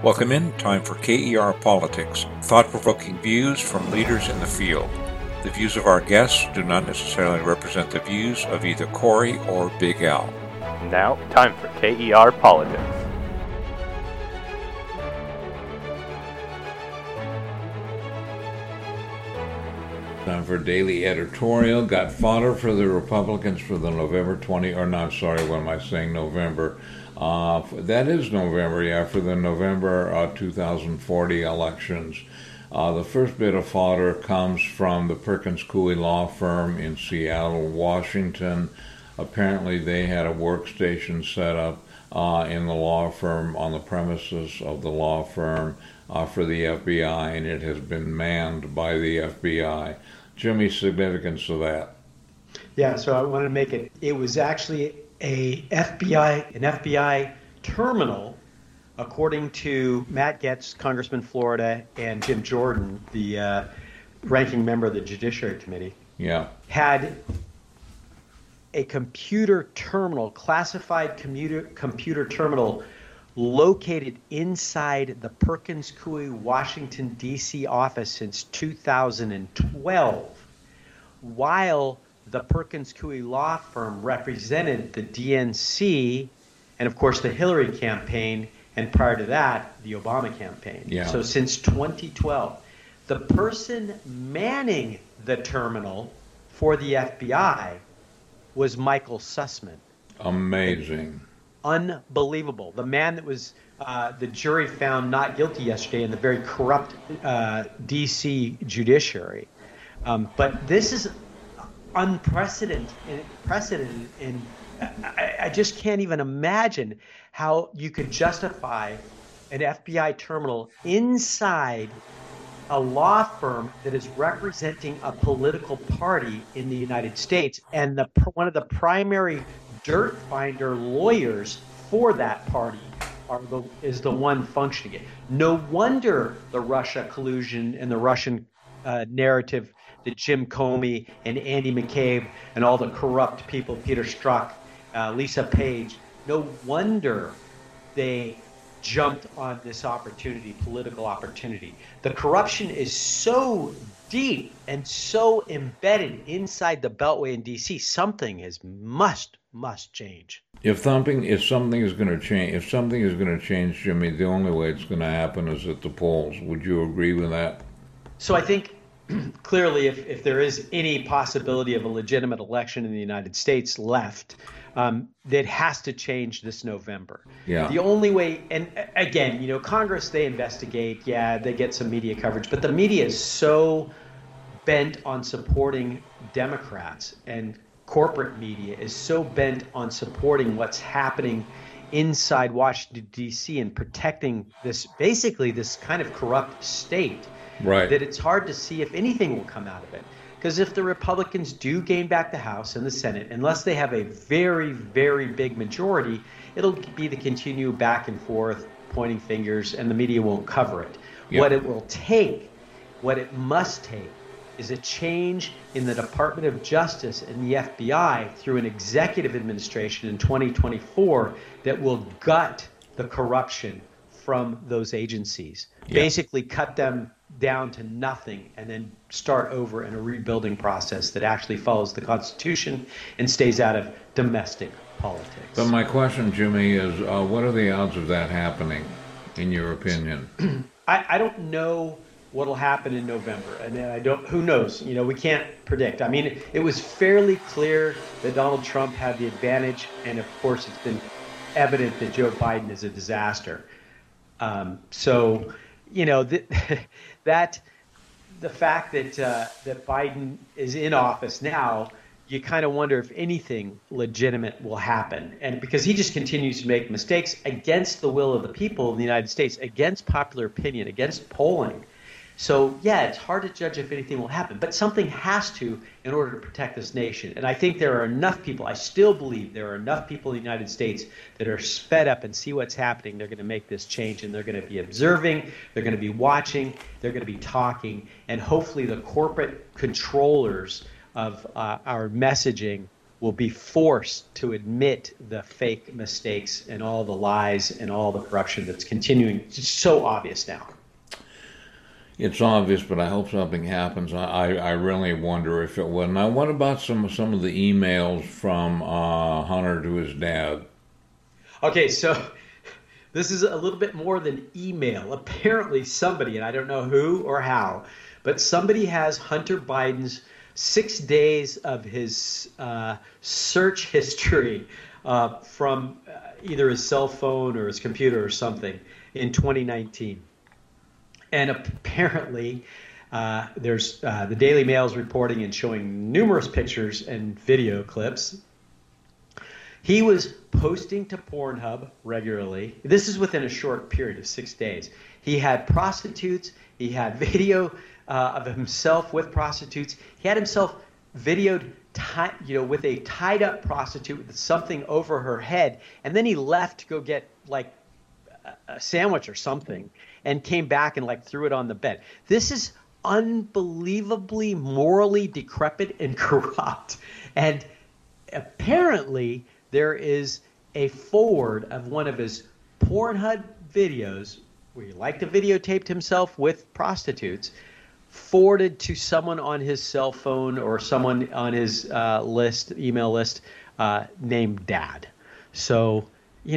Welcome in. Time for KER Politics, thought-provoking views from leaders in the field. The views of our guests do not necessarily represent the views of either Corey or Big Al. Now, time for KER Politics. Time for daily editorial. Got fodder for the Republicans for the November 20, or not, sorry, what am I saying, November? That is November, yeah, for the November 2040 elections. The first bit of fodder comes from the Perkins Coie law firm in Seattle, Washington. Apparently they had a workstation set up in the law firm, on the premises of the law firm for the FBI, and it has been manned by the FBI. Jimmy, significance of that? Yeah, so I wanted to make it was actually an FBI terminal, according to Matt Gaetz, Congressman Florida, and Jim Jordan, the ranking member of the Judiciary Committee. Yeah. Had a computer terminal, classified computer terminal, located inside the Perkins Coie, Washington, D.C. office since 2012, while the Perkins Coie law firm represented the DNC and, of course, the Hillary campaign, and prior to that, the Obama campaign. Yeah. So since 2012, the person manning the terminal for the FBI was Michael Sussman. Amazing. Unbelievable. The man that was the jury found not guilty yesterday in the very corrupt D.C. judiciary. But this is unprecedented, and I just can't even imagine how you could justify an FBI terminal inside a law firm that is representing a political party in the United States, and one of the primary dirt finder lawyers for that party is the one functioning it. No wonder the Russia collusion and the Russian narrative that Jim Comey and Andy McCabe and all the corrupt people, Peter Strzok, Lisa Page, no wonder they jumped on this opportunity, political opportunity. The corruption is so deep and so embedded inside the Beltway in D.C. Something must change. If something is going to change, Jimmy, the only way it's going to happen is at the polls. Would you agree with that? So I think clearly, if there is any possibility of a legitimate election in the United States left, that has to change this November. Yeah. The only way, and again, Congress, they investigate, they get some media coverage, but the media is so bent on supporting Democrats, and corporate media is so bent on supporting what's happening inside Washington, D.C. and protecting this kind of corrupt state. Right. That it's hard to see if anything will come out of it. Because if the Republicans do gain back the House and the Senate, unless they have a very, very big majority, it'll be the continue back and forth, pointing fingers, and the media won't cover it. Yep. What it must take, is a change in the Department of Justice and the FBI through an executive administration in 2024 that will gut the corruption from those agencies. Yep. Basically cut them down to nothing and then start over in a rebuilding process that actually follows the Constitution and stays out of domestic politics. But my question, Jimmy, is what are the odds of that happening, in your opinion? I don't know what will happen in November, and who knows? We can't predict. I mean, it was fairly clear that Donald Trump had the advantage, and of course it's been evident that Joe Biden is a disaster. That the fact that Biden is in office now, you kind of wonder if anything legitimate will happen. And because he just continues to make mistakes against the will of the people of the United States, against popular opinion, against polling. So, it's hard to judge if anything will happen, but something has to in order to protect this nation. And I think there are enough people, I still believe there are enough people in the United States that are fed up and see what's happening. They're going to make this change, and they're going to be observing, they're going to be watching, they're going to be talking, and hopefully the corporate controllers of our messaging will be forced to admit the fake mistakes and all the lies and all the corruption that's continuing. It's so obvious now. It's obvious, but I hope something happens. I really wonder if it will. Now, what about some of the emails from Hunter to his dad? Okay, so this is a little bit more than email. Apparently somebody, and I don't know who or how, but somebody has Hunter Biden's 6 days of his search history from either his cell phone or his computer or something in 2019. And apparently there's the Daily Mail is reporting and showing numerous pictures and video clips. He was posting to Pornhub regularly. This is within a short period of 6 days. He had prostitutes. He had video of himself with prostitutes. He had himself videoed, with a tied-up prostitute with something over her head, and then he left to go get like a sandwich or something, and came back and like threw it on the bed. This is unbelievably morally decrepit and corrupt. And apparently there is a forward of one of his Pornhub videos where he liked to videotaped himself with prostitutes, forwarded to someone on his cell phone or someone on his email list named Dad. So,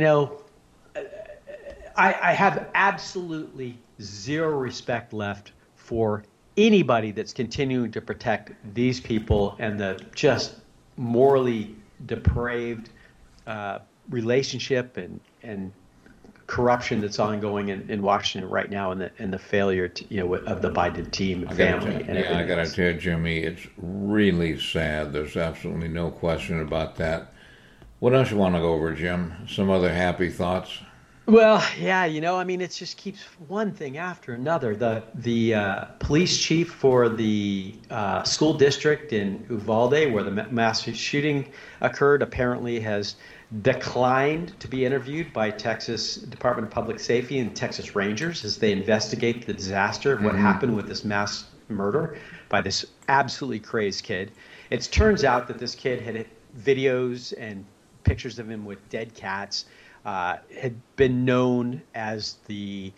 I have absolutely zero respect left for anybody that's continuing to protect these people and the just morally depraved relationship and corruption that's ongoing in Washington right now, and the failure of the Biden team and family. I got to tell you, Jimmy, it's really sad. There's absolutely no question about that. What else you want to go over, Jim? Some other happy thoughts? Well, yeah, it just keeps one thing after another. The police chief for the school district in Uvalde, where the mass shooting occurred, apparently has declined to be interviewed by Texas Department of Public Safety and Texas Rangers as they investigate the disaster of what happened with this mass murder by this absolutely crazed kid. It turns out that this kid had videos and pictures of him with dead cats, had been known as the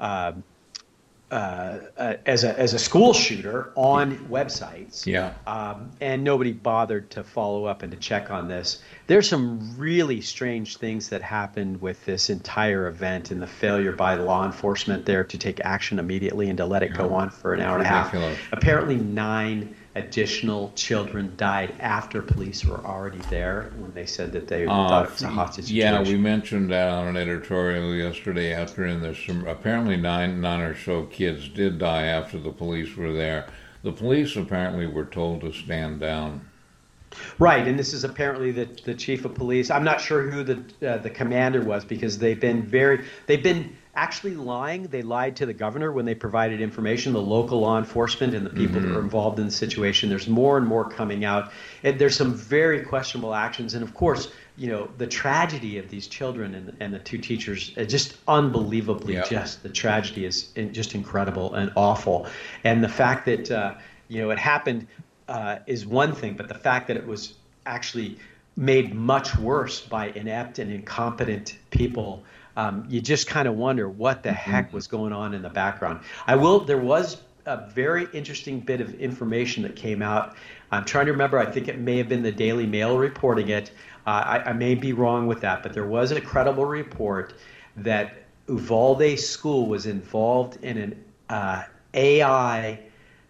as a school shooter on websites. Yeah. And nobody bothered to follow up and to check on this. There's some really strange things that happened with this entire event and the failure by law enforcement there to take action immediately and to let it go on for an hour and a half. Apparently 9 additional children died after police were already there when they said that they thought it was a hostage situation. Yeah, we mentioned that on an editorial yesterday afternoon. There's apparently nine or so kids did die after the police were there. The police apparently were told to stand down. Right, and this is apparently the chief of police. I'm not sure who the commander was, because they've been actually lying. They lied to the governor when they provided information, the local law enforcement and the people that are involved in the situation. There's more and more coming out, and there's some very questionable actions. And of course, the tragedy of these children and the 2 teachers, just unbelievably, just the tragedy is just incredible and awful. And the fact that it happened is one thing, but the fact that it was actually made much worse by inept and incompetent people, you just kind of wonder what the heck was going on in the background. There was a very interesting bit of information that came out. I'm trying to remember. I think it may have been the Daily Mail reporting it. I may be wrong with that, but there was a credible report that Uvalde School was involved in an AI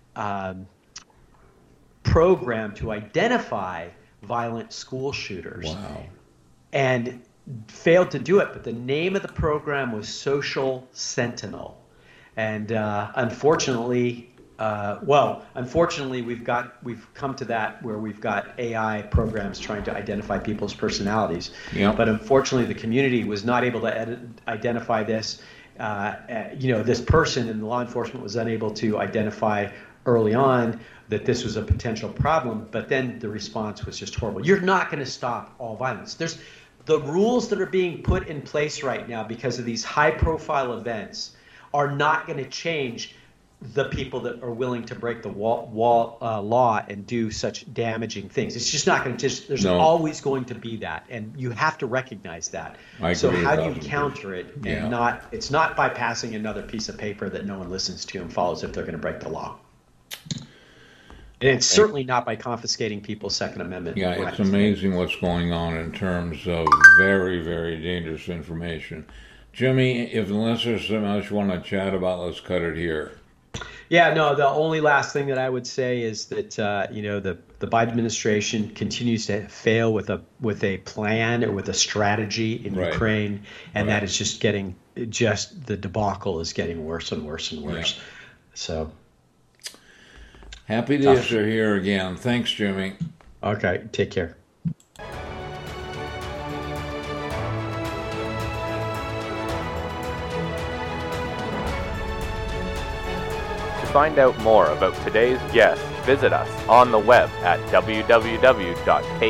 program to identify violent school shooters. Wow. And failed to do it, but the name of the program was Social Sentinel. And unfortunately, we've come to that where we've got AI programs trying to identify people's personalities. Yep. But unfortunately, the community was not able to identify this. This person, and the law enforcement was unable to identify early on that this was a potential problem. But then the response was just horrible. You're not going to stop all violence. The rules that are being put in place right now because of these high-profile events are not going to change the people that are willing to break the law and do such damaging things. It's just not going to there's always going to be that, and you have to recognize that. So how do you counter it? And it's not by passing another piece of paper that no one listens to and follows if they're going to break the law. And it's certainly not by confiscating people's Second Amendment rights. Yeah, it's amazing what's going on in terms of very, very dangerous information. Jimmy, unless there's something else you want to chat about, let's cut it here. Yeah, no, the only last thing that I would say is that the Biden administration continues to fail with a plan or with a strategy in Ukraine, and that is just the debacle is getting worse and worse and worse. Yeah. So happy days are here again. Thanks, Jimmy. Okay, take care. To find out more about today's guest, visit us on the web at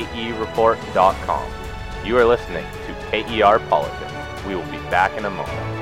www.kereport.com. You are listening to KER Politics. We will be back in a moment.